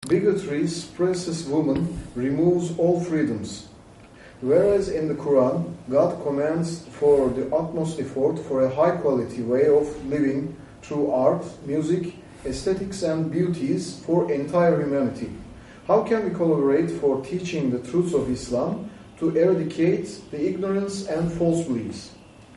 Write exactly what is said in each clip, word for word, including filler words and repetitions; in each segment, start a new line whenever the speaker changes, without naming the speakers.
bigotry suppresses women, removes all freedoms. Whereas in the Quran, God commands for the utmost effort for a high-quality way of living through art, music, aesthetics and beauties for entire humanity. How can we collaborate for teaching the truths of Islam to eradicate the ignorance and false beliefs?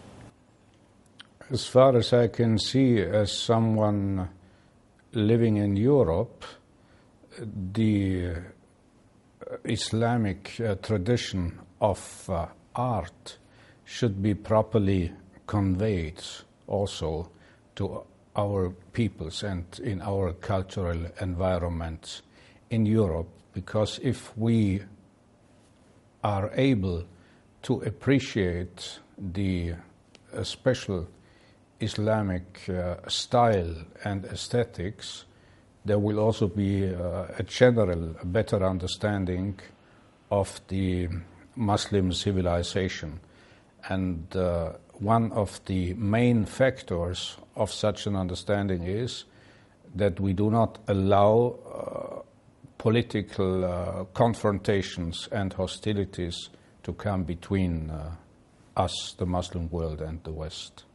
As far as I can see, as someone living in Europe, the Islamic uh, tradition of uh, art should be properly conveyed also to our peoples and in our cultural environment in Europe, because if we are able to appreciate the uh, special Islamic uh, style and aesthetics, there will also be uh, a general better understanding of the Muslim civilization. And uh, one of the main factors of such an understanding is that we do not allow uh, political uh, confrontations and hostilities to come between uh, us, the Muslim world, and the West.